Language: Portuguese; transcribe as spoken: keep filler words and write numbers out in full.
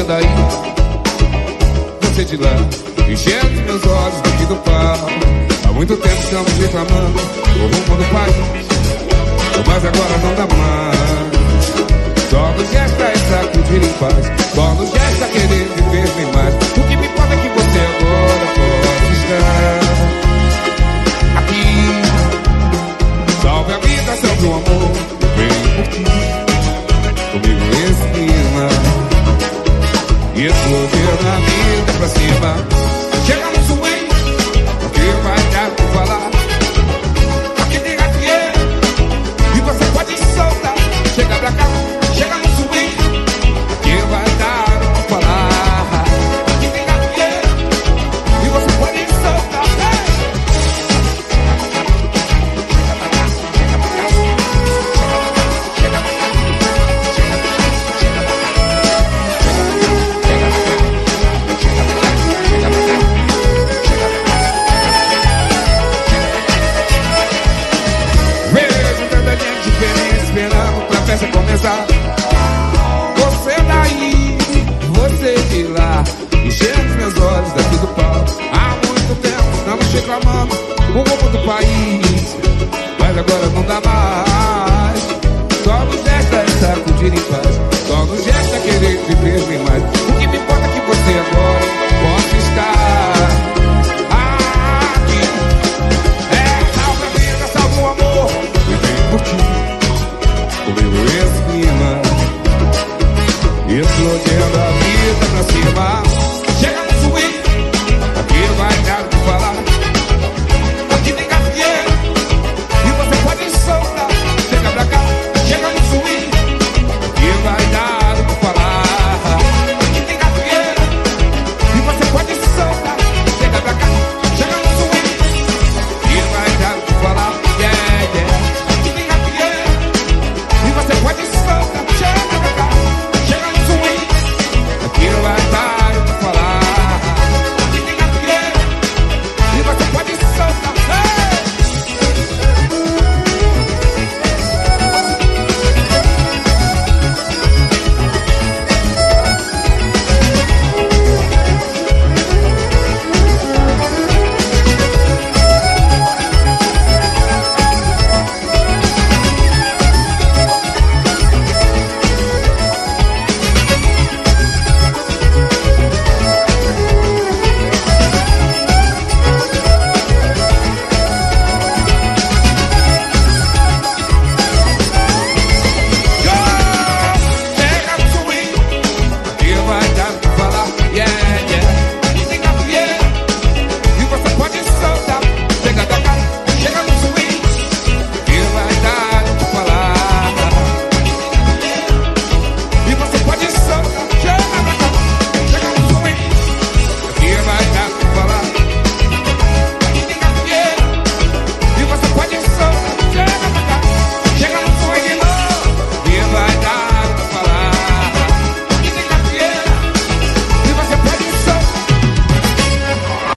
daí, você de lá, enchendo meus olhos daqui do pau. Há muito tempo estamos reclamando do rumo do país, mas agora não dá mais. Só nos resta essa curtir em paz, só nos resta querer viver bem mais. O que me importa é que você agora possa estar aqui. Salve a vida, salve o amor, vem por ti, comigo nesse clima, e explodir na vida pra cima. Chega no swing, porque vai dar pra falar. Aqui tem gatinheiro, e você pode soltar. Chega pra cá, chega no swing, aqui vai dar pra falar. Aqui tem gatinheiro, e você pode soltar. Esperando pra festa começar. Você daí, você de lá, enchendo meus olhos daqui do pau. Há muito tempo estamos reclamando o rumo do país, mas agora não dá mais.